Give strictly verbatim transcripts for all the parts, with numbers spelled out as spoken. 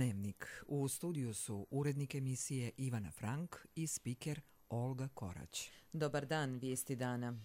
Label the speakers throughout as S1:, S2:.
S1: Dnevnik. U studiju su urednik emisije Ivana Frank i spiker Olga Korać.
S2: Dobar dan, vijesti dana.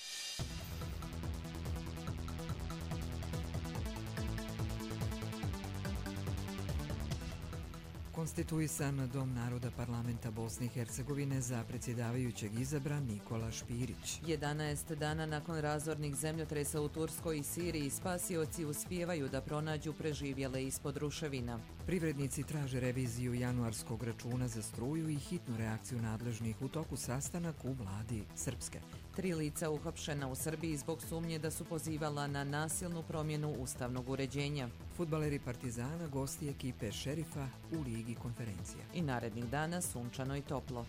S1: Konstituisan Dom naroda Parlamenta Bosne i Hercegovine za predsjedavajućeg izabran Nikola Špirić.
S2: jedanaest dana nakon razornih zemljotresa u Turskoj i Siriji spasioci uspijevaju da pronađu preživjele ispod ruševina.
S1: Privrednici traže reviziju januarskog računa za struju i hitnu reakciju nadležnih u toku sastanak u vladi Srpske.
S2: Tri lica uhapšena u Srbiji zbog sumnje da su pozivala na nasilnu promjenu ustavnog uređenja.
S1: Fudbaleri Partizana gosti ekipe Šerifa u Ligi konferencija.
S2: I narednih dana sunčano i toplo.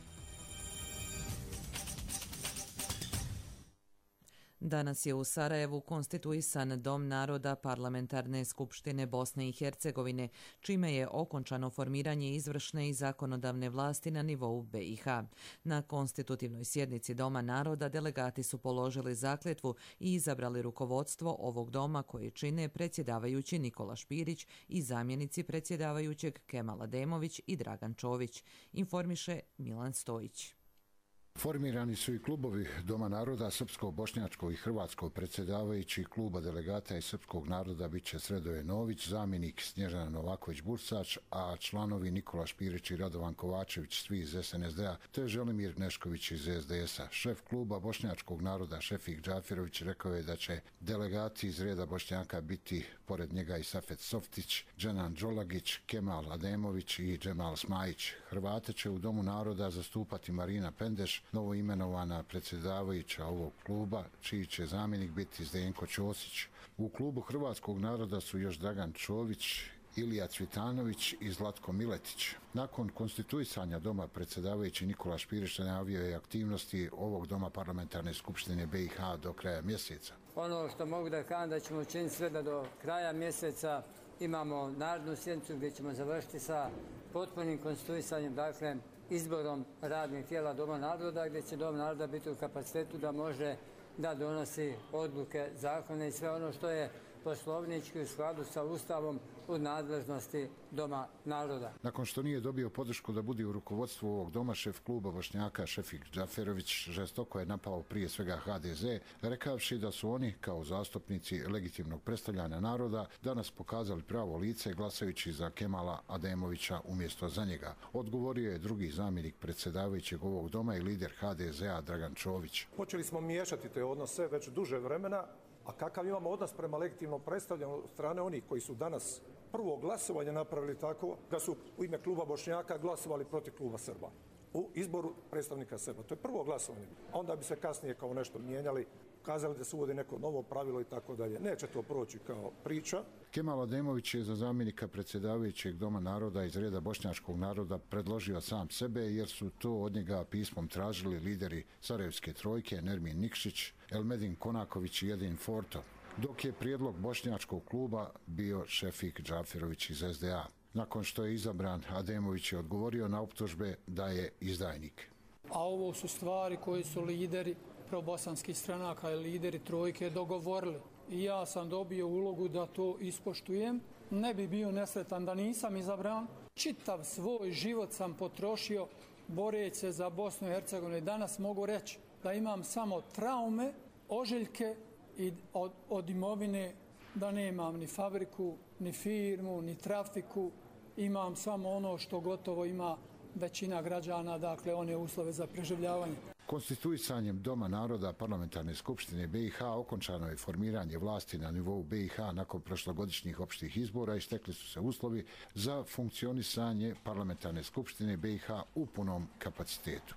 S2: Danas je u Sarajevu konstituisan Dom naroda Parlamentarne skupštine Bosne i Hercegovine, čime je okončano formiranje izvršne i zakonodavne vlasti na nivou B i H. Na konstitutivnoj sjednici Doma naroda delegati su položili zakletvu i izabrali rukovodstvo ovog doma koje čine predsjedavajući Nikola Špirić i zamjenici predsjedavajućeg Kemal Ademović i Dragan Čović, informiše Milan Stojić.
S3: Formirani su i klubovi Doma naroda Srpskog, Bošnjačkog i Hrvatskog. Predsjedavajući kluba delegata iz Srpskog naroda bit će Sredoje Nović, zamjenik Snježana Novaković-Bursač, a članovi Nikola Špirić i Radovan Kovačević, svi iz S N S D-a, te Želimir Nešković iz S D S-a. Šef kluba Bošnjačkog naroda Šefik Džafirović rekao je da će delegati iz reda Bošnjaka biti pored njega i Safet Softić, Dženan Đolagić, Kemal Ademović i Džemal Smajić. Hrvate će u Domu naroda zastupati Marina Pendeš, novo imenovana predsjedavajuća ovog kluba, čiji će zamjenik biti Zdenko Ćosić. U klubu Hrvatskog naroda su još Dragan Čović, Ilija Cvitanović i Zlatko Miletić. Nakon konstituisanja Doma predsjedavajući Nikola Špirić najavio je aktivnosti ovog Doma Parlamentarne skupštine B i H do kraja mjeseca.
S4: Ono što mogu da kažem da ćemo učiniti sve da do kraja mjeseca imamo narodnu sjednicu gdje ćemo završiti sa potpunim konstituisanjem, dakle izborom radnih tijela Doma naroda, gdje će Dom naroda biti u kapacitetu da može da donosi odluke, zakone i sve ono što je poslovnički u skladu sa Ustavom u nadležnosti Doma naroda.
S3: Nakon što nije dobio podršku da bude u rukovodstvu ovog doma, šef kluba Bošnjaka Šefik Džaferović žestoko je napao prije svega H D Z, rekavši da su oni, kao zastupnici legitimnog predstavljanja naroda, danas pokazali pravo lice glasajući za Kemala Ademovića umjesto za njega. Odgovorio je drugi zamjenik predsjedavajućeg ovog doma i lider H D Z-a Dragan Čović.
S5: Počeli smo miješati te odnose već duže vremena. A kakav imamo odnos prema legitimnom predstavljanju od strane onih koji su danas prvo glasovanje napravili tako da su u ime kluba Bošnjaka glasovali protiv kluba Srba u izboru predstavnika Srba. To je prvo glasovanje. A onda bi se kasnije kao nešto mijenjali, kazali da se uvodi neko novo pravilo i tako dalje. Neće to proći kao priča.
S3: Kemal Ademović je za zamjenika predsjedavajućeg Doma naroda iz reda Bošnjačkog naroda predložio sam sebe jer su to od njega pismom tražili lideri Sarajevske trojke Nermin Nikšić, Elmedin Konaković i Jedin Forto, dok je prijedlog Bošnjačkog kluba bio Šefik Džafirović iz S D A. Nakon što je izabran, Ademović je odgovorio na optužbe da je izdajnik.
S6: A ovo su stvari koji su lideri probosanskih stranaka i lideri trojke dogovorili. I ja sam dobio ulogu da to ispoštujem. Ne bi bio nesretan da nisam izabran. Čitav svoj život sam potrošio boreći se za Bosnu i Hercegovinu. I danas mogu reći da imam samo traume, ožiljke i od, od imovine, da nemam ni fabriku, ni firmu, ni trafiku. Imam samo ono što gotovo ima većina građana, dakle one uslove za preživljavanje.
S3: Konstituisanjem Doma naroda Parlamentarne skupštine B i H okončano je formiranje vlasti na nivou B i H nakon prošlogodišnjih opštih izbora i stekli su se uslovi za funkcionisanje Parlamentarne skupštine B i H u punom kapacitetu.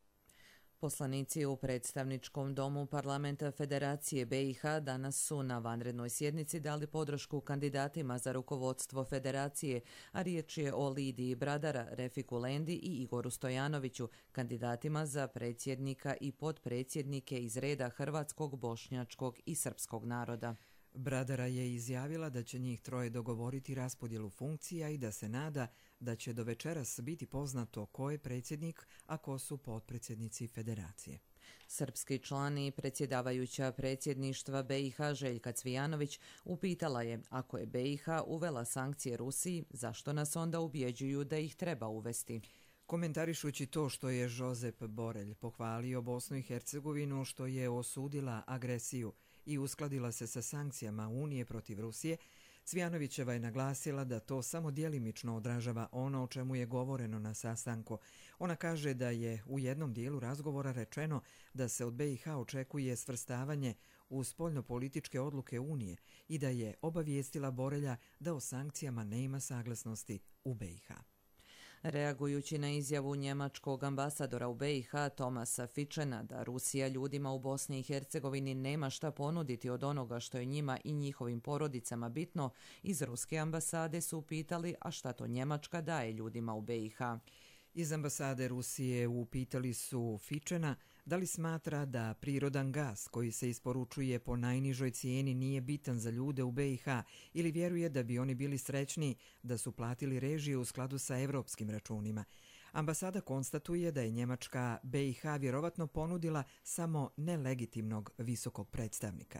S2: Poslanici u predstavničkom domu Parlamenta Federacije B i H danas su na vanrednoj sjednici dali podršku kandidatima za rukovodstvo Federacije, a riječ je o Lidiji Bradara, Refiku Lendi i Igoru Stojanoviću, kandidatima za predsjednika i potpredsjednike iz reda hrvatskog, bošnjačkog i srpskog naroda.
S1: Bradara je izjavila da će njih troje dogovoriti raspodjelu funkcija i da se nada da će do večeras biti poznato ko je predsjednik, a ko su potpredsjednici Federacije.
S2: Srpski član i predsjedavajuća predsjedništva B i H Željka Cvijanović upitala je, ako je B i H uvela sankcije Rusiji, zašto nas onda ubjeđuju da ih treba uvesti?
S1: Komentarišući to što je Josep Borelj pohvalio Bosnu i Hercegovinu što je osudila agresiju i uskladila se sa sankcijama Unije protiv Rusije, Cvijanovićeva je naglasila da to samo djelimično odražava ono o čemu je govoreno na sastanku. Ona kaže da je u jednom dijelu razgovora rečeno da se od B i H očekuje svrstavanje u spoljnopolitičke odluke Unije i da je obavijestila Borelja da o sankcijama nema saglasnosti u B i H.
S2: Reagujući na izjavu njemačkog ambasadora u B i H Tomasa Fičena da Rusija ljudima u Bosni i Hercegovini nema šta ponuditi od onoga što je njima i njihovim porodicama bitno, iz ruske ambasade su upitali a šta to Njemačka daje ljudima u B i H.
S1: Iz ambasade Rusije upitali su Fičena da li smatra da prirodan gas koji se isporučuje po najnižoj cijeni nije bitan za ljude u B i H ili vjeruje da bi oni bili srećni da su platili režije u skladu sa evropskim računima. Ambasada konstatuje da je Njemačka B i H vjerovatno ponudila samo nelegitimnog visokog predstavnika.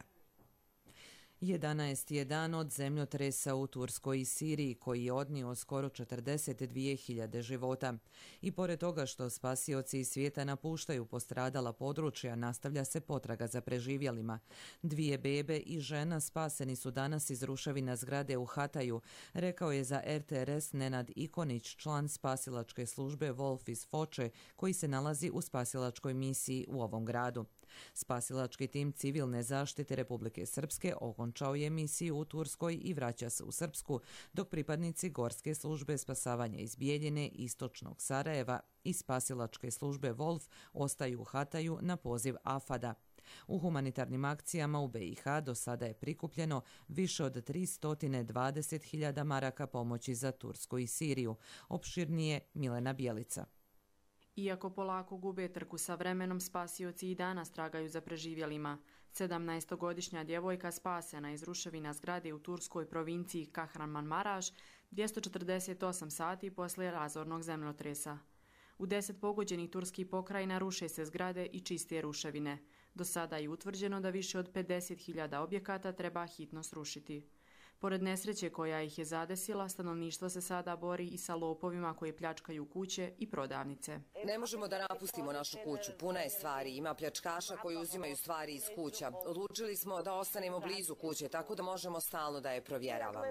S2: jedanaesti je dan od zemljotresa u Turskoj i Siriji koji je odnio skoro četrdeset dvije hiljade života. I pored toga što spasioci iz svijeta napuštaju postradala područja, nastavlja se potraga za preživjelima. Dvije bebe i žena spaseni su danas iz ruševina zgrade u Hataju, rekao je za R T R S Nenad Ikonić, član spasilačke službe Wolf iz Foče, koji se nalazi u spasilačkoj misiji u ovom gradu. Spasilački tim civilne zaštite Republike Srpske okončao je misiju u Turskoj i vraća se u Srpsku, dok pripadnici Gorske službe spasavanja iz Bijeljine, istočnog Sarajeva i spasilačke službe Wolf ostaju u Hataju na poziv AFAD-a. U humanitarnim akcijama u B i H do sada je prikupljeno više od tristo dvadeset hiljada maraka pomoći za Tursku i Siriju. Opširnije Milena Bjelica.
S7: Iako polako gube trku sa vremenom, spasioci i danas tragaju za preživjelima. sedamnaestogodišnja djevojka spasena iz ruševina zgrade u turskoj provinciji Kahramanmaraš dvjesto četrdeset osam sati poslije razornog zemljotresa. U deset pogođenih turskih pokrajina ruše se zgrade i čiste ruševine. Do sada je utvrđeno da više od pedeset hiljada objekata treba hitno srušiti. Pored nesreće koja ih je zadesila, stanovništvo se sada bori i sa lopovima koji pljačkaju kuće i prodavnice.
S8: Ne možemo da napustimo našu kuću, puna je stvari, ima pljačkaša koji uzimaju stvari iz kuća. Odlučili smo da ostanemo blizu kuće, tako da možemo stalno da je provjeravamo.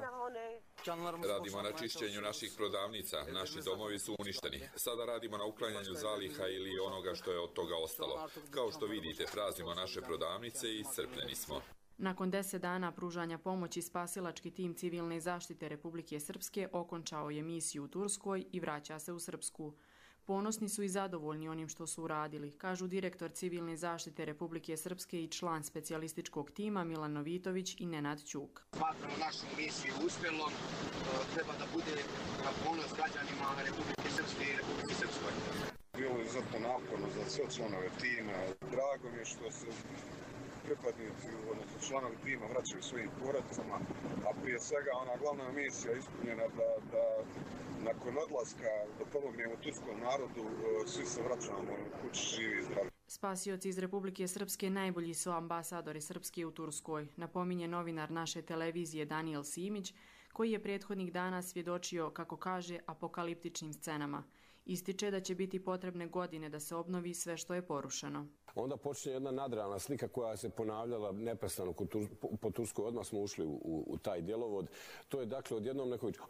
S9: Radimo na čišćenju naših prodavnica, naši domovi su uništeni. Sada radimo na uklanjanju zaliha ili onoga što je od toga ostalo. Kao što vidite, praznimo naše prodavnice i iscrpljeni smo.
S7: Nakon deset dana pružanja pomoći, spasilački tim civilne zaštite Republike Srpske okončao je misiju u Turskoj i vraća se u Srpsku. Ponosni su i zadovoljni onim što su uradili, kažu direktor civilne zaštite Republike Srpske i član specijalističkog tima Milan Novitović i Nenad Ćuk.
S10: Smatramo našu misiju uspjelom, treba da bude na ponos građanima Republike Srpske i Republike Srpskoj.
S11: Bilo je izuzetno naporno za sve članove tima. Drago mi je što se pripadnici, odnosno članovi tima vraćaju svojim porodicama, a prije svega ona glavna misija je ispunjena da, da nakon odlaska da pomognemo turskom narodu, svi se vraćamo kući živi i zdravi.
S7: Spasioci iz Republike Srpske najbolji su ambasadori Srpske u Turskoj, napominje novinar naše televizije Daniel Simić, koji je prethodnih dana svjedočio, kako kaže, apokaliptičnim scenama. Ističe da će biti potrebne godine da se obnovi sve što je porušeno.
S12: Onda počne jedna nadrealna slika koja se ponavljala neprestano po Turskoj. Odmah smo ušli u, u, u taj djelovod. To je dakle odjednom neko viče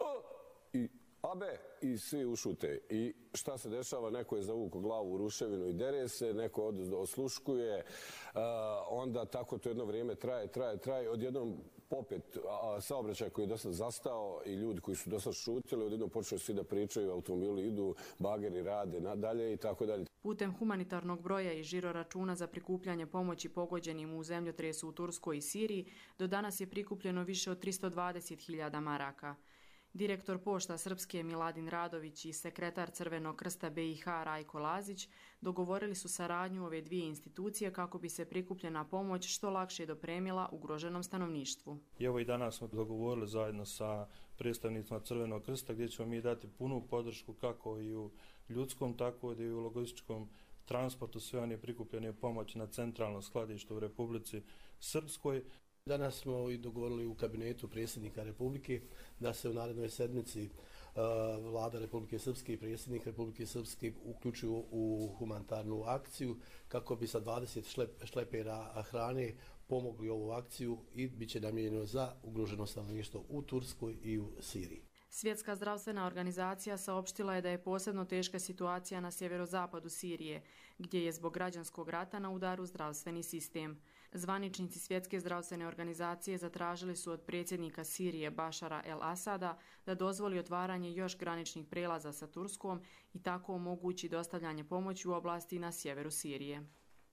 S12: i abe i svi ušute. I šta se dešava? Neko je zavukao glavu u ruševinu i dere se, neko od, osluškuje. Uh, onda tako to jedno vrijeme traje, traje, traje. Odjednom popet a, saobraćaj koji je dosta zastao i ljudi koji su dosta šutili, odjednom počeli svi da pričaju, automobili idu, bageri rade nadalje i tako dalje.
S7: Putem humanitarnog broja i žiro računa za prikupljanje pomoći pogođenim u zemljotresu u Turskoj i Siriji, do danas je prikupljeno više od tristo dvadeset hiljada maraka. Direktor Pošta Srpske Miladin Radović i sekretar Crvenog krsta B i H Rajko Lazić dogovorili su saradnju ove dvije institucije kako bi se prikupljena pomoć što lakše dopremila ugroženom stanovništvu.
S13: I evo i danas smo dogovorili zajedno sa predstavnicima Crvenog krsta gdje ćemo mi dati punu podršku kako i u ljudskom, tako i u logističkom transportu sve one prikupljene pomoći na centralno skladište u Republici Srpskoj.
S14: Danas smo i dogovorili u kabinetu predsjednika Republike da se u narednoj sedmici Vlada Republike Srpske i predsjednik Republike Srpske uključuju u humanitarnu akciju kako bi sa dvadeset šlep, šlepera hrane pomogli ovu akciju i bit će namijenjeno za ugroženo stanovništvo u Turskoj i u Siriji.
S7: Svjetska zdravstvena organizacija saopštila je da je posebno teška situacija na sjeverozapadu Sirije, gdje je zbog građanskog rata na udaru zdravstveni sistem. Zvaničnici Svjetske zdravstvene organizacije zatražili su od predsjednika Sirije Bašara el-Asada da dozvoli otvaranje još graničnih prelaza sa Turskom i tako omogući dostavljanje pomoći u oblasti na sjeveru Sirije.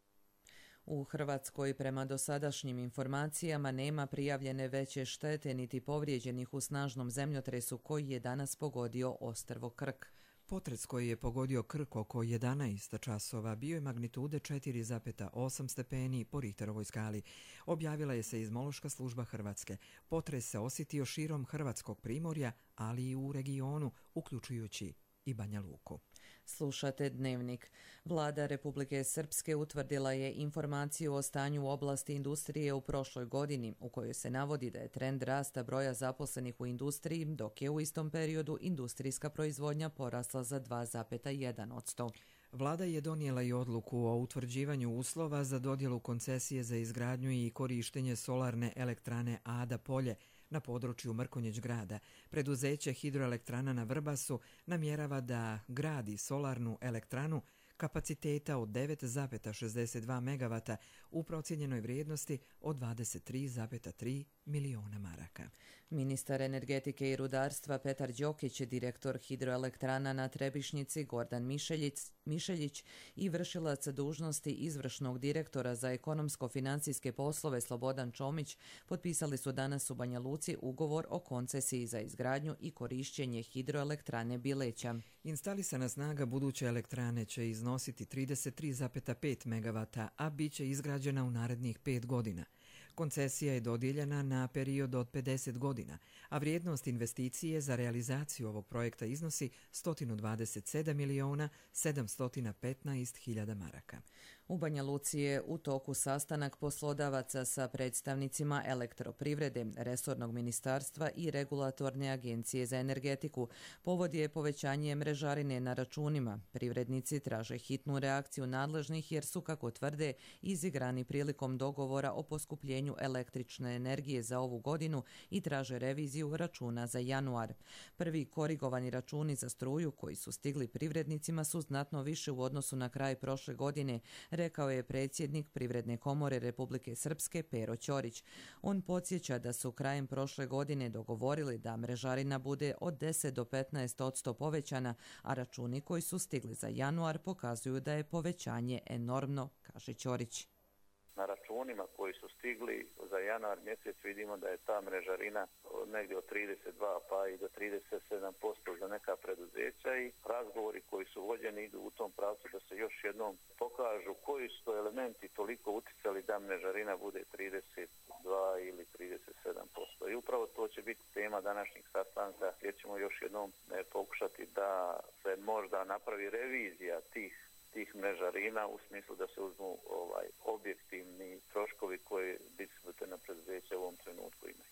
S2: U Hrvatskoj prema dosadašnjim informacijama nema prijavljene veće štete niti povrijeđenih u snažnom zemljotresu koji je danas pogodio ostrvo Krk.
S1: Potres koji je pogodio Krk oko jedanaest časova bio je magnitude četiri zarez osam stepeni po Richterovoj skali. Objavila je seizmološka služba Hrvatske. Potres se osjetio širom hrvatskog primorja, ali i u regionu, uključujući i Banja Luku.
S2: Slušate Dnevnik. Vlada Republike Srpske utvrdila je informaciju o stanju u oblasti industrije u prošloj godini, u kojoj se navodi da je trend rasta broja zaposlenih u industriji, dok je u istom periodu industrijska proizvodnja porasla za dva zarez jedan posto.
S1: Vlada je donijela i odluku o utvrđivanju uslova za dodjelu koncesije za izgradnju i korištenje solarne elektrane Ada Polje na području Mrkonjić grada. Preduzeće Hidroelektrana na Vrbasu namjerava da gradi solarnu elektranu kapaciteta od devet zarez šezdeset dva megavata u procijenjenoj vrijednosti od dvadeset tri zarez tri miliona maraka.
S2: Ministar energetike i rudarstva Petar Đokić, direktor Hidroelektrana na Trebišnjici Gordan Mišeljić, Mišeljić i vršilac dužnosti izvršnog direktora za ekonomsko-financijske poslove Slobodan Čomić potpisali su danas u Banja Luci ugovor o koncesiji za izgradnju i korišćenje Hidroelektrane Bileća.
S1: Instalisana snaga buduće elektrane će iznositi trideset tri zarez pet megavata, a bit će izgrađena u narednih pet godina. Koncesija je dodijeljena na period od pedeset godina, a vrijednost investicije za realizaciju ovog projekta iznosi sto dvadeset sedam miliona sedamsto petnaest hiljada maraka.
S2: U Banja Luci je u toku sastanak poslodavaca sa predstavnicima elektroprivrede, resornog ministarstva i regulatorne agencije za energetiku. Povod je povećanje mrežarine na računima. Privrednici traže hitnu reakciju nadležnih jer su, kako tvrde, izigrani prilikom dogovora o poskupljenju električne energije za ovu godinu i traže reviziju računa za januar. Prvi korigovani računi za struju koji su stigli privrednicima su znatno više u odnosu na kraj prošle godine, rekao je predsjednik Privredne komore Republike Srpske Pero Ćorić. On podsjeća da su krajem prošle godine dogovorili da mrežarina bude od deset do petnaest posto povećana, a računi koji su stigli za januar pokazuju da je povećanje enormno, kaže Ćorić.
S15: Na računima koji su stigli za januar mjesec vidimo da je ta mrežarina negdje od trideset dva pa i do trideset sedam posto za neka preduzeća i razgovori koji su vođeni idu u tom pravcu da se još jednom pokažu koji su to elementi toliko uticali da mrežarina bude trideset dva ili trideset sedam posto. I upravo to će biti tema današnjeg sastanka gdje ćemo još jednom ne, pokušati da se možda napravi revizija tih tih mrežarina u smislu da se uzmu ovaj objektivni troškovi koje distributivna preduzeća u ovom trenutku imaju.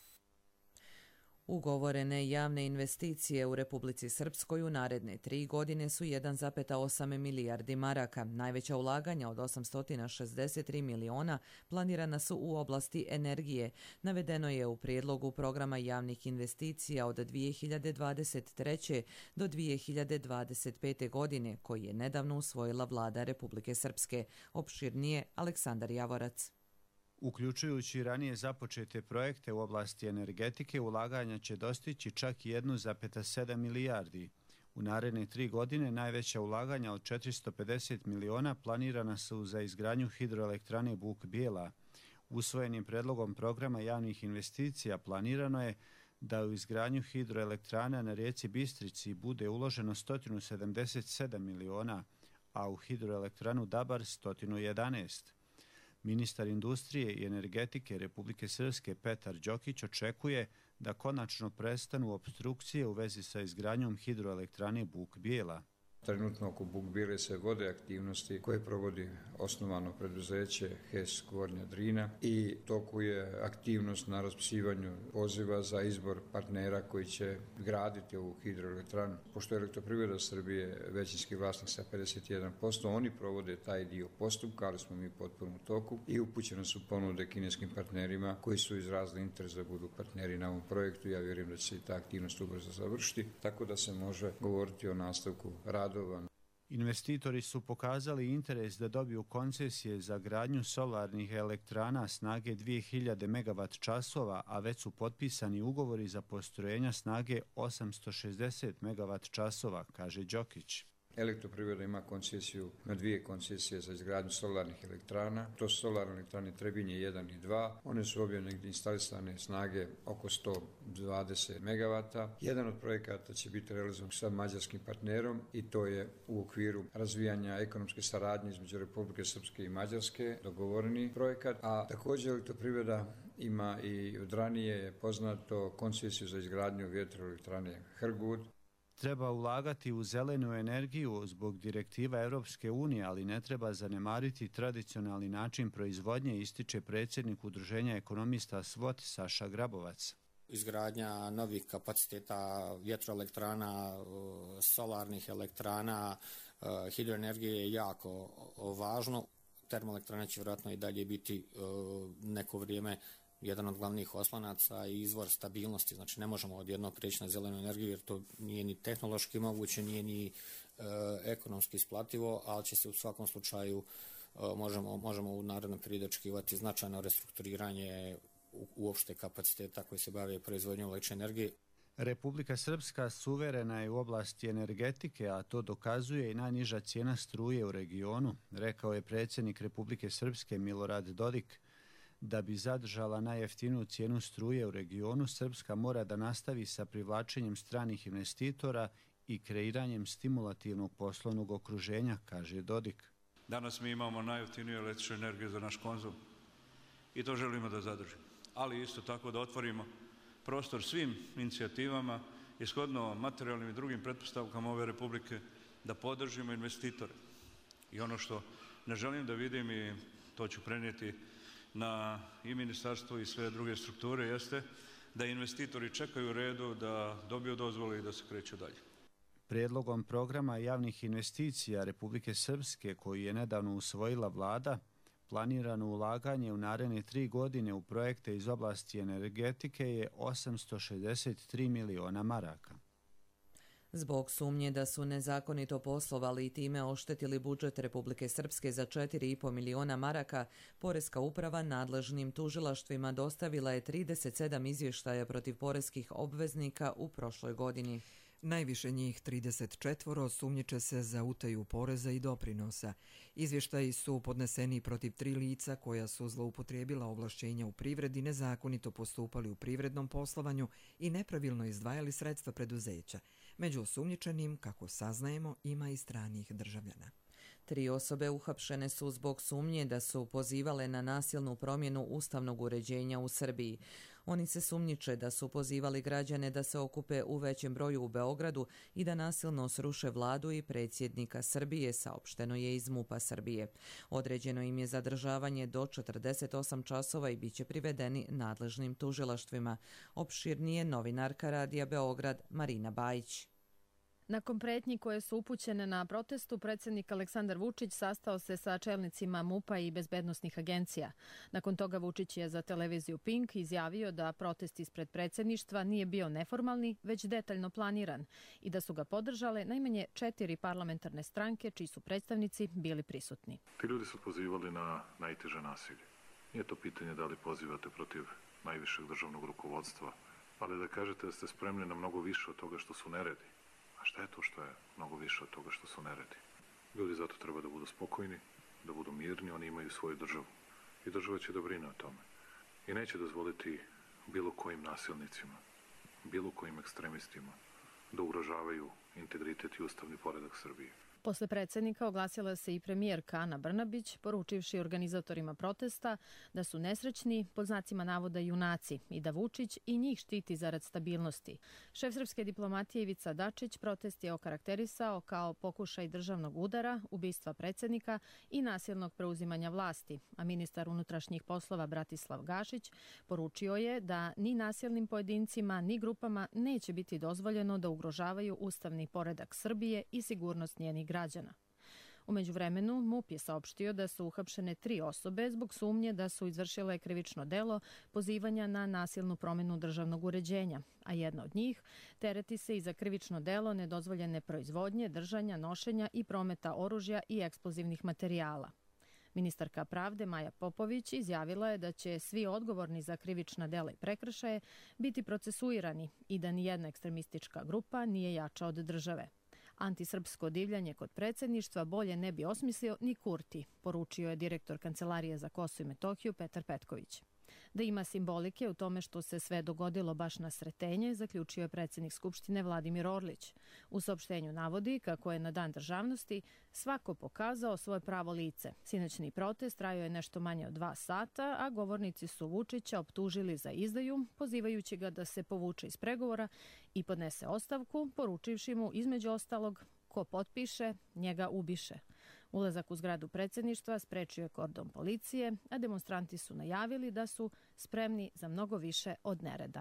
S2: Ugovorene javne investicije u Republici Srpskoj u naredne tri godine su jedan zarez osam milijardi maraka. Najveća ulaganja od osamsto šezdeset tri miliona planirana su u oblasti energije. Navedeno je u prijedlogu programa javnih investicija od dvije hiljade dvadeset treće do dvije hiljade dvadeset pete. godine, koji je nedavno usvojila vlada Republike Srpske. Opširnije Aleksandar Javorac.
S16: Uključujući ranije započete projekte u oblasti energetike, ulaganja će dostići čak jedan zarez sedam milijardi. U naredne tri godine najveća ulaganja od četiristo pedeset miliona planirana su za izgradnju hidroelektrane Buk Bijela. Usvojenim predlogom programa javnih investicija planirano je da u izgradnju hidroelektrana na rijeci Bistrici bude uloženo sto sedamdeset sedam miliona, a u hidroelektranu Dabar sto jedanaest. Ministar industrije i energetike Republike Srpske Petar Đokić očekuje da konačno prestanu opstrukcije u vezi sa izgradnjom hidroelektrane Buk Bijela.
S17: Trenutno oko Bukbire se vode aktivnosti koje provodi osnovano preduzeće H E S Gornja Drina i toku je aktivnost na raspisivanju poziva za izbor partnera koji će graditi ovu hidroelektranu. Pošto je Elektroprivreda Srbije većinski vlasnik sa pedeset jedan posto, oni provode taj dio postupka, ali smo mi potpuno u toku i upućene su ponude kineskim partnerima koji su izrazili interes da budu partneri na ovom projektu. Ja vjerujem da će se i ta aktivnost ubrzo završiti, tako da se može govoriti o nastavku rada.
S16: Investitori su pokazali interes da dobiju koncesije za gradnju solarnih elektrana snage dvije hiljade megavat časova, a već su potpisani ugovori za postrojenja snage osamsto šezdeset megavat časova, kaže Đokić.
S17: Elektroprivreda ima koncesiju na dvije koncesije za izgradnju solarnih elektrana. To su solarne elektrane Trebinje jedan i dva. One su obje negdje instalisane snage oko sto dvadeset megavata. Jedan od projekata će biti realizovan sa mađarskim partnerom i to je u okviru razvijanja ekonomske saradnje između Republike Srpske i Mađarske, dogovoreni projekat. A također Elektroprivreda ima i od ranije je poznato koncesiju za izgradnju vjetroelektrane Hrgud.
S16: Treba ulagati u zelenu energiju zbog direktiva Europske unije, ali ne treba zanemariti tradicionalni način proizvodnje, ističe predsjednik Udruženja ekonomista SWOT Saša Grabovac.
S18: Izgradnja novih kapaciteta vjetroelektrana, solarnih elektrana, hidroenergije je jako važno. Termoelektrane će vjerojatno i dalje biti neko vrijeme jedan od glavnih oslonaca i izvor stabilnosti. Znači ne možemo odjednom prijeći na zelenu energiju jer to nije ni tehnološki moguće, nije ni e, ekonomski isplativo, ali će se u svakom slučaju e, možemo, možemo u narednom periodu očekivati značajno restrukturiranje u, uopšte kapaciteta koji se bave proizvodnjom električne energije.
S16: Republika Srpska suverena je u oblasti energetike, a to dokazuje i najniža cijena struje u regionu, rekao je predsjednik Republike Srpske Milorad Dodik. Da bi zadržala najjeftiniju cijenu struje u regionu, Srpska mora da nastavi sa privlačenjem stranih investitora i kreiranjem stimulativnog poslovnog okruženja, kaže Dodik.
S19: Danas mi imamo najjeftiniju električnu energiju za naš konzum i to želimo da zadržimo. Ali isto tako da otvorimo prostor svim inicijativama, ishodno materijalnim i drugim pretpostavkama ove Republike, da podržimo investitore. I ono što ne želim da vidim i to ću prenijeti na i ministarstvo i sve druge strukture jeste da investitori čekaju u redu da dobiju dozvole i da se kreću dalje.
S16: Prijedlogom programa javnih investicija Republike Srpske, koji je nedavno usvojila vlada, planirano ulaganje u naredne tri godine u projekte iz oblasti energetike je osamsto šezdeset tri miliona maraka.
S2: Zbog sumnje da su nezakonito poslovali i time oštetili budžet Republike Srpske za četiri i po miliona maraka, Poreska uprava nadležnim tužilaštvima dostavila je trideset sedam izvještaja protiv poreskih obveznika u prošloj godini.
S1: Najviše njih trideset četvoro sumnjiče se za utaju poreza i doprinosa. Izvještaji su podneseni protiv tri lica koja su zloupotrijebila ovlašćenja u privredi, nezakonito postupali u privrednom poslovanju i nepravilno izdvajali sredstva preduzeća. Među osumnjičenim, kako saznajemo, ima i stranih državljana.
S2: Tri osobe uhapšene su zbog sumnje da su pozivale na nasilnu promjenu ustavnog uređenja u Srbiji. Oni se sumnjiče da su pozivali građane da se okupe u većem broju u Beogradu i da nasilno sruše vladu i predsjednika Srbije, saopšteno je iz MUP-a Srbije. Određeno im je zadržavanje do četrdeset osam časova i bit će privedeni nadležnim tužilaštvima. Opširnije novinarka Radija Beograd Marina Bajić.
S20: Nakon pretnji koje su upućene na protestu, predsjednik Aleksandar Vučić sastao se sa čelnicima MUP-a i bezbednosnih agencija. Nakon toga Vučić je za televiziju Pink izjavio da protest ispred predsjedništva nije bio neformalni, već detaljno planiran i da su ga podržale najmanje četiri parlamentarne stranke čiji su predstavnici bili prisutni.
S21: Ti ljudi su pozivali na najteže nasilje. Nije to pitanje da li pozivate protiv najvišeg državnog rukovodstva, ali da kažete da ste spremni na mnogo više od toga što su neredi. A šta je to što je mnogo više od toga što su neredi? Ljudi zato treba da budu spokojni, da budu mirni, oni imaju svoju državu. I država će da brine o tome. I neće dozvoliti bilo kojim nasilnicima, bilo kojim ekstremistima da ugrožavaju integritet i ustavni poredak Srbije.
S20: Posle predsjednika oglasila se i premijerka Ana Brnabić, poručivši organizatorima protesta da su nesrećni, pod znacima navoda junaci, i da Vučić i njih štiti zarad stabilnosti. Šef srpske diplomatije Ivica Dačić protest je okarakterisao kao pokušaj državnog udara, ubistva predsjednika i nasilnog preuzimanja vlasti, a ministar unutrašnjih poslova Bratislav Gašić poručio je da ni nasilnim pojedincima ni grupama neće biti dozvoljeno da ugrožavaju ustavni poredak Srbije i sigurnost njenih građana. U međuvremenu MUP je saopštio da su uhapšene tri osobe zbog sumnje da su izvršile krivično delo pozivanja na nasilnu promjenu državnog uređenja, a jedna od njih tereti se i za krivično delo nedozvoljene proizvodnje, držanja, nošenja i prometa oružja i eksplozivnih materijala. Ministarka pravde Maja Popović izjavila je da će svi odgovorni za krivična dela i prekršaje biti procesuirani i da nijedna ekstremistička grupa nije jača od države. Antisrpsko divljanje kod predsjedništva bolje ne bi osmislio ni Kurti, poručio je direktor Kancelarije za Kosovo i Metohiju Petar Petković. Da ima simbolike u tome što se sve dogodilo baš na Sretenje, zaključio je predsjednik Skupštine Vladimir Orlić. U saopštenju navodi kako je na Dan državnosti svako pokazao svoje pravo lice. Sinoćni protest trajao je nešto manje od dva sata, a govornici su Vučića optužili za izdaju, pozivajući ga da se povuče iz pregovora i podnese ostavku, poručivši mu između ostalog ko potpiše, njega ubiše. Ulazak u zgradu predsjedništva sprečio je kordon policije, a demonstranti su najavili da su spremni za mnogo više od nereda.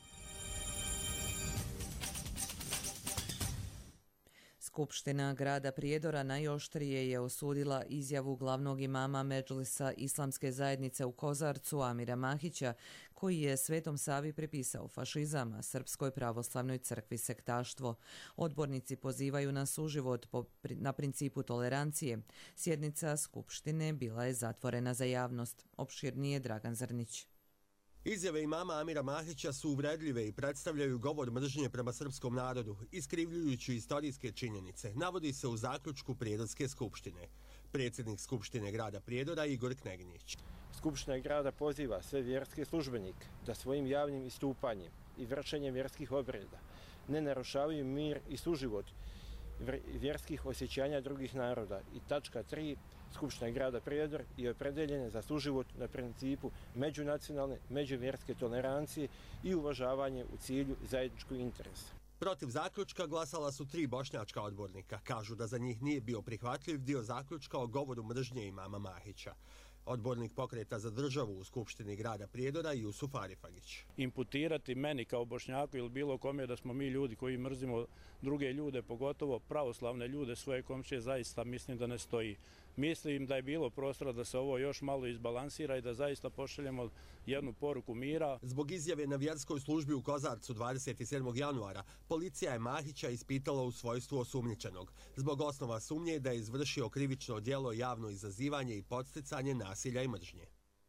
S2: Skupština grada Prijedora najoštrije je osudila izjavu glavnog imama Medžlisa Islamske zajednice u Kozarcu Amira Mahića, koji je Svetom Savi pripisao fašizam, a Srpskoj pravoslavnoj crkvi sektaštvo. Odbornici pozivaju na suživot na principu tolerancije. Sjednica Skupštine bila je zatvorena za javnost. Opširnije Dragan Zrnić.
S4: Izjave imama Amira Mahića su uvredljive i predstavljaju govor mržnje prema srpskom narodu, iskrivljujući istorijske činjenice, navodi se u zaključku Prijedorske skupštine. Predsjednik Skupštine grada Prijedora Igor Kneginjić.
S22: Skupština grada poziva sve vjerske službenike da svojim javnim istupanjem i vršenjem vjerskih obreda ne narušavaju mir i suživot vjerskih osjećanja drugih naroda. I tačka tri. Skupština grada Prijedor je opredeljena za suživot na principu međunacionalne, međuvjerske tolerancije i uvažavanje u cilju zajedničkog interesa.
S4: Protiv zaključka glasala su tri bošnjačka odbornika. Kažu da za njih nije bio prihvatljiv dio zaključka o govoru mržnje imama Mahića. Odbornik Pokreta za državu u Skupštini grada Prijedora Jusuf Arifagić.
S23: Imputirati meni kao Bošnjaku ili bilo kome da smo mi ljudi koji mrzimo druge ljude, pogotovo pravoslavne ljude, svoje komšije, zaista mislim da ne stoji. Mislim da je bilo prostora da se ovo još malo izbalansira i da zaista pošaljemo jednu poruku mira.
S4: Zbog izjave na vjerskoj službi u Kozarcu dvadeset sedmog januara, policija je Mahića ispitala u svojstvu osumnjičenog. Zbog osnova sumnje da je izvršio krivično djelo javno izazivanje i podsticanje nasilja i mržnje.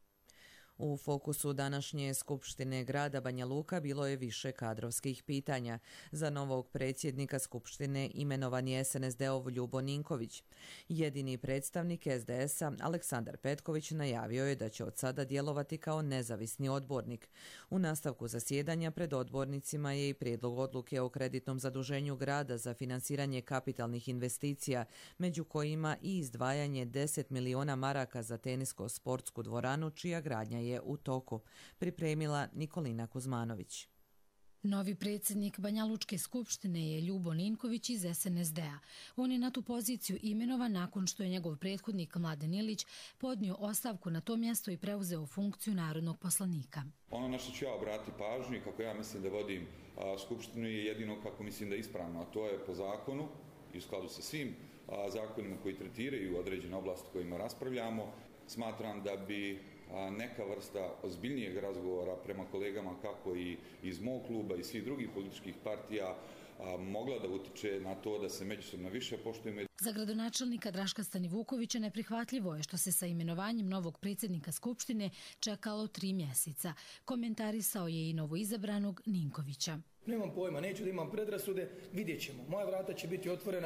S2: U fokusu današnje Skupštine grada Banja Luka bilo je više kadrovskih pitanja. Za novog predsjednika Skupštine imenovan je S N S D-ov Ljubo Ninković. Jedini predstavnik S D S-a Aleksandar Petković najavio je da će od sada djelovati kao nezavisni odbornik. U nastavku zasjedanja pred odbornicima je i prijedlog odluke o kreditnom zaduženju grada za finansiranje kapitalnih investicija, među kojima i izdvajanje deset miliona maraka za tenisko-sportsku dvoranu, čija gradnja je u toku, pripremila Nikolina Kuzmanović.
S24: Novi predsjednik Banja Lučke skupštine je Ljubo Ninković iz S N S D-a. On je na tu poziciju imenovan nakon što je njegov prethodnik Mladen Ilić podnio ostavku na to mjesto i preuzeo funkciju narodnog poslanika.
S25: Ono na što ću ja obratiti pažnju i kako ja mislim da vodim a, skupštinu je jedino kako mislim da je ispravno, a to je po zakonu i u skladu sa svim a, zakonima koji tretiraju određene oblasti kojima raspravljamo. Smatram da bi neka vrsta ozbiljnijeg razgovora prema kolegama kako i iz mog kluba i svih drugih političkih partija mogla da utiče na to da se međusobno više poštujemo.
S24: Za gradonačelnika Draška Stanivukovića neprihvatljivo je što se sa imenovanjem novog predsjednika Skupštine čekalo tri mjeseca. Komentarisao je i novoizabranog Ninkovića.
S26: Nemam pojma, neću da imam predrasude, vidjet ćemo. Moja vrata će biti otvorena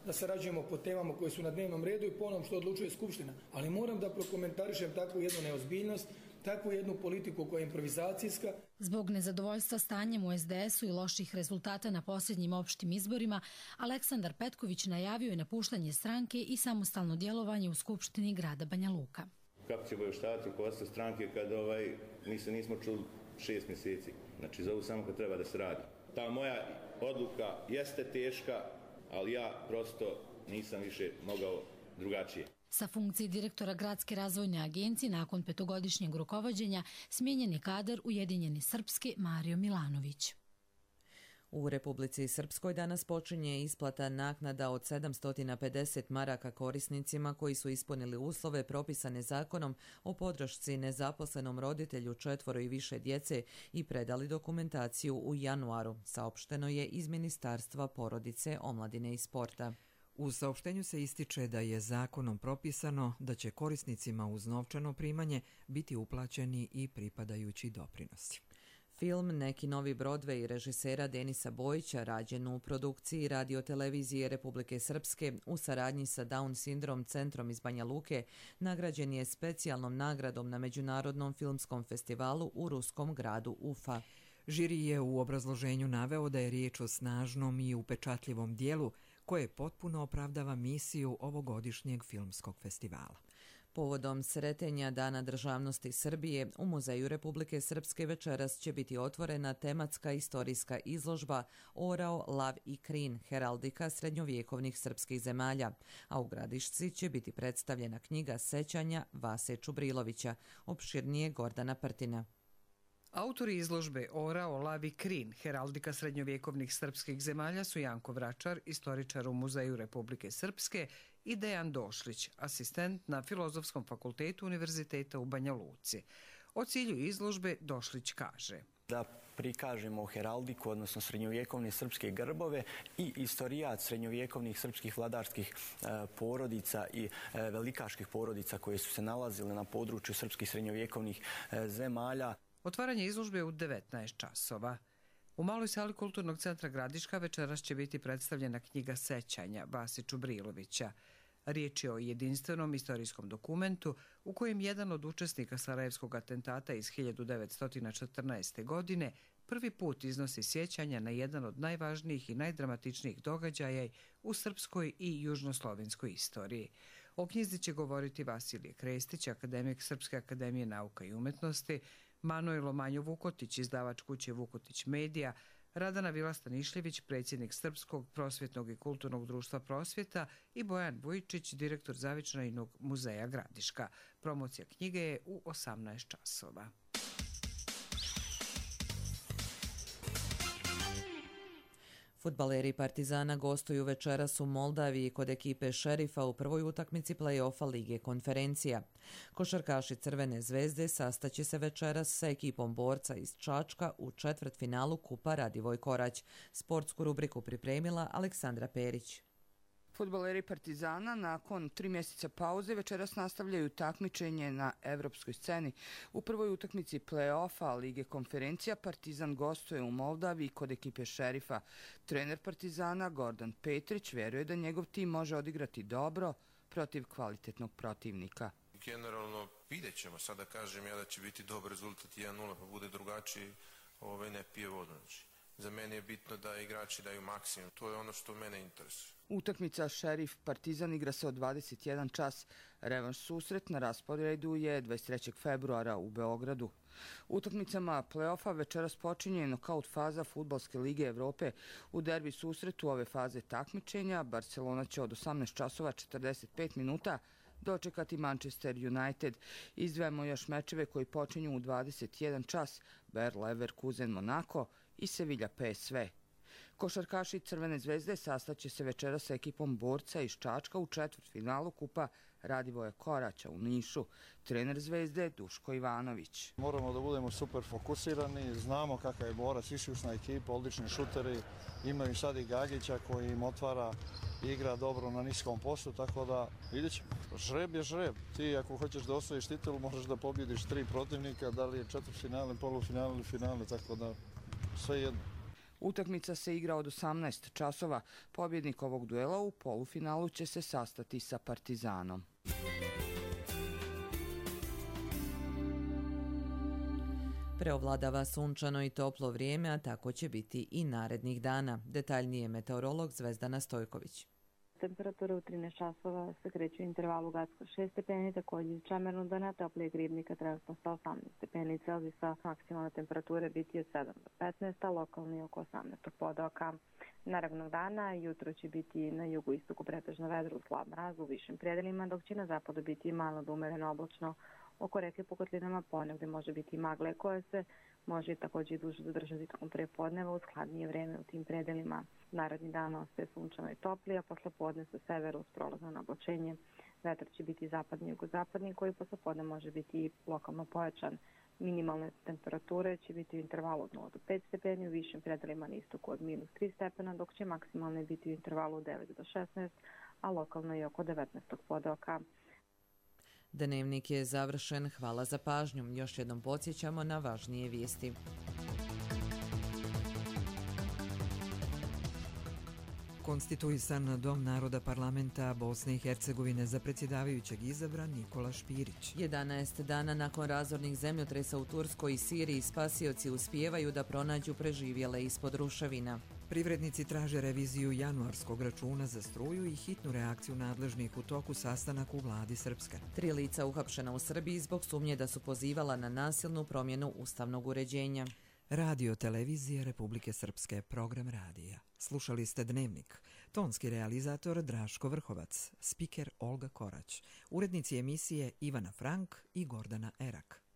S3: da sarađujemo po temama koje su na dnevnom redu i po onom što odlučuje Skupština. Ali moram da prokomentarišem takvu jednu neozbiljnost, takvu jednu politiku koja je improvizacijska.
S24: Zbog nezadovoljstva stanjem u es de esu i loših rezultata na posljednjim opštim izborima, Aleksandar Petković najavio je napuštanje stranke i samostalno djelovanje u Skupštini grada Banja Luka.
S5: Kako će bojoštavati posle stranke kad ovaj, mi se nismo čuli šest mjeseci. Znači, zovu samo kad treba da se radi. Ta moja odluka jeste teška, ali ja prosto nisam više mogao drugačije.
S24: Sa funkcije direktora Gradske razvojne agencije nakon petogodišnjeg rukovođenja smijenjen je kadar Ujedinjeni Srpske Mario Milanović.
S2: U Republici Srpskoj danas počinje isplata naknada od sedamsto pedeset maraka korisnicima koji su ispunili uslove propisane zakonom o podršci nezaposlenom roditelju četvoro i više djece i predali dokumentaciju u januaru, saopšteno je iz Ministarstva porodice, omladine i sporta.
S1: U saopštenju se ističe da je zakonom propisano da će korisnicima uz novčano primanje biti uplaćeni i pripadajući doprinosi.
S2: Film Neki novi Broadway režisera Denisa Bojića, rađen u produkciji Radio-televizije Republike Srpske u saradnji sa Down sindrom centrom iz Banja Luke, nagrađen je specijalnom nagradom na Međunarodnom filmskom festivalu u ruskom gradu Ufa.
S1: Žiri je u obrazloženju naveo da je riječ o snažnom i upečatljivom dijelu koje potpuno opravdava misiju ovogodišnjeg filmskog festivala.
S2: Povodom sretenja Dana državnosti Srbije, u Muzeju Republike Srpske večeras će biti otvorena tematska istorijska izložba Orao, Lav i Krin, heraldika srednjovjekovnih srpskih zemalja, a u Gradišci će biti predstavljena knjiga sećanja Vase Čubrilovića, opširnije Gordana Prtina.
S6: Autori izložbe Orao, Lav i Krin, heraldika srednjovjekovnih srpskih zemalja su Janko Vračar, istoričar u Muzeju Republike Srpske, i Dejan Došlić, asistent na Filozofskom fakultetu Univerziteta u Banja Luci. O cilju izložbe Došlić kaže:
S8: Da prikažemo heraldiku, odnosno srednjovjekovne srpske grbove i istorijat srednjovjekovnih srpskih vladarskih porodica i velikaških porodica koje su se nalazile na području srpskih srednjovjekovnih zemalja.
S6: Otvaranje izložbe u devetnaest časova. U maloj sali Kulturnog centra Gradiška večeras će biti predstavljena knjiga sećanja Vase Čubrilovića. Riječ je o jedinstvenom istorijskom dokumentu u kojem jedan od učesnika Sarajevskog atentata iz hiljadu devetsto četrnaeste. godine prvi put iznosi sjećanja na jedan od najvažnijih i najdramatičnijih događaja u srpskoj i južnoslovenskoj istoriji. O knjizi će govoriti Vasilije Krestić, akademik Srpske akademije nauka i umetnosti, Manojlo Manjo Vukotić, izdavač kuće Vukotić Medija, Radana Vila Stanišljević, predsjednik Srpskog prosvjetnog i kulturnog društva Prosvjeta i Bojan Vujičić, direktor Zavičajnog muzeja Gradiška. Promocija knjige je u osamnaest časova.
S2: Fudbaleri Partizana gostuju večeras u Moldaviji kod ekipe Šerifa u prvoj utakmici play-offa Lige konferencija. Košarkaši Crvene zvezde sastaće se večeras sa ekipom Borca iz Čačka u četvrtfinalu Kupa Radivoj Korać. Sportsku rubriku pripremila Aleksandra Perić.
S9: Fudbaleri Partizana nakon tri mjeseca pauze večeras nastavljaju takmičenje na evropskoj sceni. U prvoj utakmici play-offa Lige konferencija Partizan gostuje u Moldaviji kod ekipe Šerifa. Trener Partizana Gordan Petrić vjeruje da njegov tim može odigrati dobro protiv kvalitetnog protivnika.
S26: Generalno vidjet ćemo, sada kažem ja da će biti dobar rezultat jedan nula, pa bude drugačiji, ove ne pije vodu. Za mene je bitno da igrači daju maksimum, to je ono što mene interesuje.
S9: Utakmica Šerif Partizan igra se od dvadeset jedan čas. Revanš susret na rasporedu je dvadeset trećeg februara u Beogradu. Utakmicama play-offa večeras počinje nokaut faza Fudbalske lige Evrope. U derbi susretu ove faze takmičenja Barcelona će od osamnaest časova četrdeset pet minuta dočekati Manchester United. Izdvajamo još mečeve koji počinju u dvadeset jedan čas: Bayer Leverkusen Monaco i Sevilla P S V. Košarkaši Crvene zvezde sastaće se večera sa ekipom Borca iz Čačka u četvrtfinalu Kupa Radivoja Koraća u Nišu. Trener Zvezde Duško Ivanović.
S27: Moramo da budemo super fokusirani, znamo kakav je Borac, iskusna ekipa, odlični šuteri, imaju sad i Gagića koji im otvara igra dobro na niskom postu, tako da vidjet ćemo. Žreb je žreb. Ti ako hoćeš da osvojiš titulu možeš da pobjediš tri protivnika, da li je četvrtfinale, polufinale ili finale, tako da sve jedno.
S9: Utakmica se igra od osamnaest časova. Pobjednik ovog duela u polufinalu će se sastati sa Partizanom.
S2: Preovladava sunčano i toplo vrijeme, a tako će biti i narednih dana. Detaljnije meteorolog Zvezdana Stojković.
S7: Temperatura u trinaest časova se kreće u intervalu Gacko šest stepeni, također iz Čemernog dana, toplije Gribnika trenutno sto osamnaest stepeni Celzijusa, maksimalna temperatura biti od sedam do petnaest, a lokalni oko osamnaest podoka. Narednog dana jutro će biti na jugoistoku pretežno vedro uz slab mraz u višim predelima, dok će na zapadu biti malo do umereno oblačno. Oko reke po kotlinama ponegde može biti i magle koje se može također i duže zadržati tokom prepodneva uz hladnije vreme u tim predelima. Naredni dan ostaje sunčano i toplije, a posle podne sa severa uz prolazno nablačenje. Vetar će biti zapadni i jugozapadni koji posle podne može biti i lokalno pojačan. Minimalne temperature će biti u intervalu od nula do pet stepeni, u višim predelima na istoku od minus tri stepena, dok će maksimalne biti u intervalu od devet do šesnaest, a lokalno i oko devetnaest podoka.
S2: Dnevnik je završen. Hvala za pažnju. Još jednom podsjećamo na važnije vijesti.
S1: Konstituisan Dom naroda parlamenta Bosne i Hercegovine za predsjedavajućeg izabran Nikola Špirić.
S2: jedanaest dana nakon razornih zemljotresa u Turskoj i Siriji spasioci uspijevaju da pronađu preživjele ispod ruševina.
S1: Privrednici traže reviziju januarskog računa za struju i hitnu reakciju nadležnih u toku sastanak u vladi Srpske.
S2: Tri lica uhapšena u Srbiji zbog sumnje da su pozivala na nasilnu promjenu ustavnog uređenja.
S1: Radio televizije Republike Srpske, program radija. Slušali ste Dnevnik. Tonski realizator Draško Vrhovac, spiker Olga Korać, urednici emisije Ivana Frank i Gordana Erak.